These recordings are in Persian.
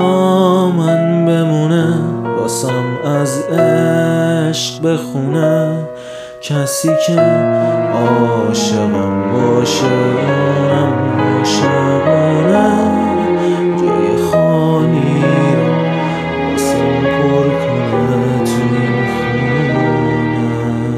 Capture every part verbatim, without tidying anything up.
با من بمونه، واسم از عشق بخونه، کسی که عاشقم باشه اونم عاشقونه، جای خالی رو واسم پر کنه تو این خونه.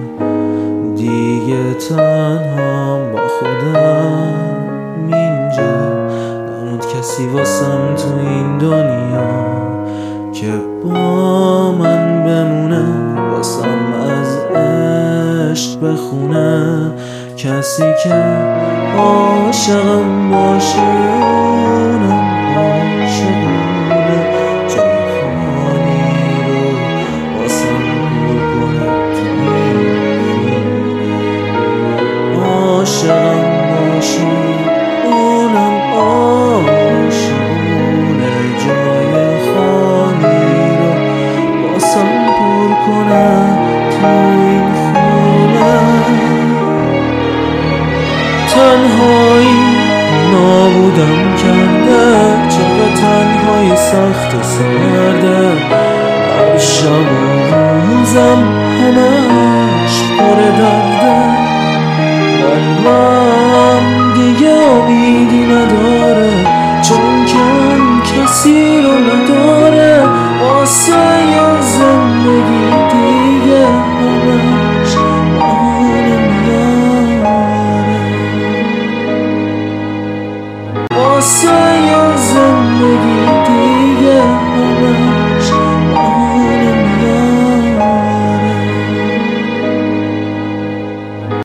دیگه تنهام با خودم اینجا، نموند کسی واسم تو این دنیا که با من بمونه، واسم از عشق بخونه، کسی که عاشقم باشه اونم عاشقونه، جای خالی رو واسم پر کنه تو این خونه. عاشقم باشه اونم عاشقونه، جای خالی رو واسم پر کنه تو این خونه. تنهایی نابودم کرده، چقدر تنهایی سخت و سرده، هر شب و روزم همش پر درده. قلبم